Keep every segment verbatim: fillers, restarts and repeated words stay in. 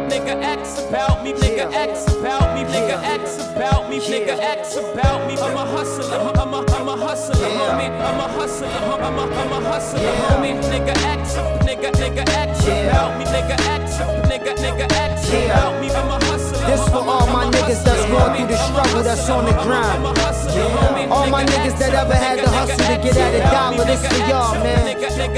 nigga X about me, nigga X about me, nigga X about me, nigga X about me. I'm a hustler, I'm a, I'm a hustler, homie. I'm a hustler, I'm a, I'm a hustler, homie. Nigga X, nigga, nigga X about me, nigga X, nigga, nigga X about me. I'm a hustler. This for all my niggas that's going through the struggle, that's on the grind. All my niggas that ever had to hustle to get at a dollar, this for y'all, man.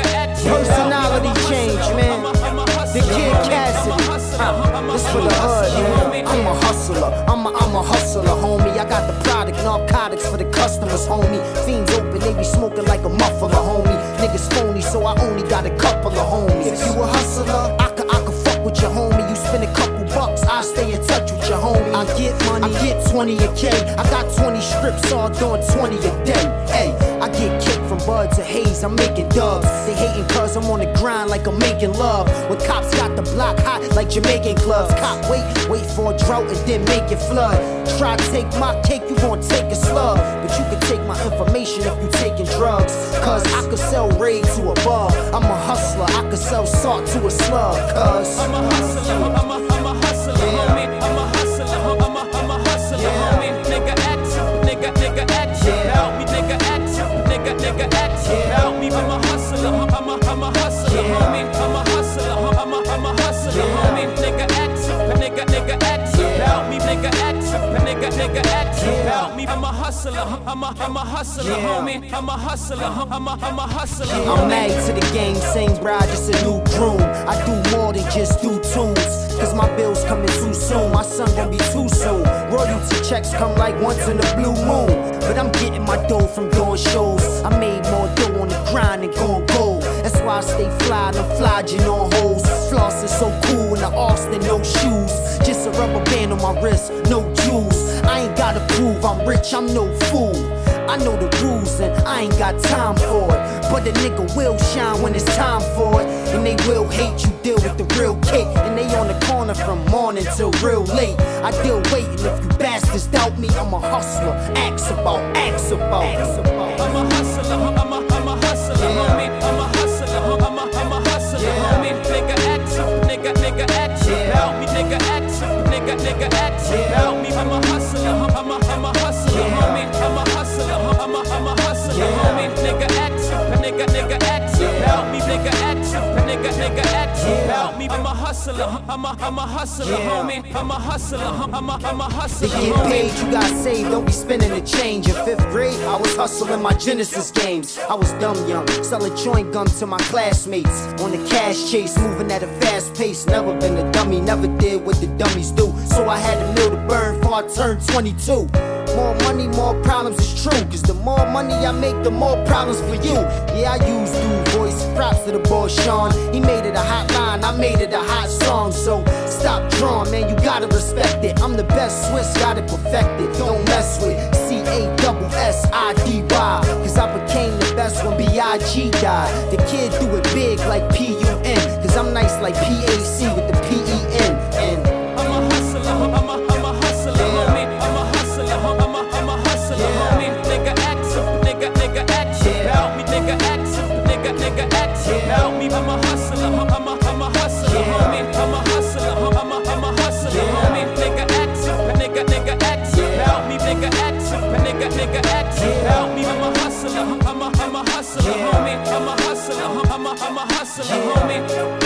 Personality change, man. The Kid Cassidy. Uh, this for the hood, man. I'm a hustler, I'm a, I'm a hustler, homie. I got the product, narcotics for the customers, homie. Fiends open, they be smoking like a muffler, homie. Niggas phony, so I only got a couple of homies. If you a hustler, I could, I could fuck with your homie. You spend a couple bucks, I stay in touch with your homie. I get money, I get twenty a K. I got twenty strips, all doing twenty a day. Hey, I get kicked from bud to haze, I'm making dubs. They hating cause I'm on the grind like I'm making love. When cops got the block hot like Jamaican clubs. Cop wait, wait for a drought and then make it flood. Try to take my cake, you gon' take a slug. But you can take my information if you taking drugs. Cause I could sell raid to a bug. I'm a hustler, I could sell salt to a slug. Cause I'm a hustler, I'm a, I'm a hustler, homie. I'm a hustler, I'm a, I'm a hustler, homie. Nigga X, nigga, nigga X about me, nigga X, nigga, nigga X about me. I'm a hustler, I'm a, I'm a hustler, homie. I'm a hustler, I'm a, I'm a hustler, homie. Nigga X, nigga, nigga X about me, nigga X, nigga, nigga X about me. I'm a hustler, I'm a, I'm a hustler, homie. I'm a hustler, I'm a, I'm a hustler, homie. I'm married to the game, same bride, just a new groom. I do more than just do tunes. Cause my bills coming too soon, my son gon' be too soon. Royalty checks come like once in a blue moon. But I'm getting my dough from doing shows. I made more dough on the grind than going gold. That's why I stay fly, no flogging on hoes. Floss is so cool in the Austin, no shoes. Just a rubber band on my wrist, no jewels. I ain't gotta prove I'm rich, I'm no fool. I know the rules and I ain't got time for it. But the nigga will shine when it's time for it. And they will hate you, deal with the real cake. And they on the corner from morning till real late. I deal waiting, if you bastards doubt me, I'm a hustler. Ask about, ask about, ask about. I'm a hustler, I'm a, I'm a hustler, homie. I'm a hustler, I'm a, I'm a hustler, homie. Nigga X, nigga, nigga X about me, nigga X, nigga, nigga X about me. I'm a hustler, I'm a, I'm a hustler, homie. I'm a hustler, I'm a, I'm a hustler, homie. Nigga X, nigga, nigga X about me, nigga X, nigga, nigga X about me. I'm a hustler, I'm a, I'm a hustler, homie. I'm a hustler, I'm a, I'm a hustler, homie. To get paid, you got saved, don't be spending the change. In fifth grade, I was hustling my Genesis games. I was dumb young, selling joint gum to my classmates. On the cash chase, moving at a fast pace. Never been a dummy, never did what the dummies do. So I had a mill to burn before I turned twenty-two. More money, more problems, it's true. Cause the more money I make, the more problems for you. Yeah, I use dude voice, props to the boy Sean. He made it a hot line, I made it a hot song. So stop drawing, man, you gotta respect it. I'm the best Swiss, got it perfected. Don't mess with C A S S I D Y. Cause I became the best when B I G died. The kid do it big like P U N. Cause I'm nice like P A C with the P E N. And I'm a hustler, I'm a, I'm a hustler, homie. I'm a hustler, I'm a, I'm a hustler, homie. Nigga X, nigga, nigga X about me, nigga X, nigga, nigga X about me. I'm a hustler, I'm a, I'm a hustler, homie. I'm a hustler, I'm a, I'm a hustler, homie. Nigga X, nigga, nigga X about me, nigga X, nigga, nigga X about me. I'm a hustler, I'm a, I'm a hustler, homie. I'm a hustler, I'm a, I'm a hustler, homie.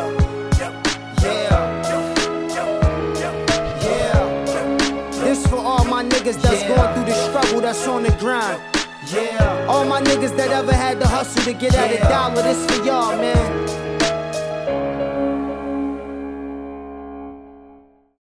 This for all my niggas that's yeah. going through the struggle, that's on the grind. Yeah. All my niggas that ever had to hustle to get yeah. at a dollar, this for y'all, man.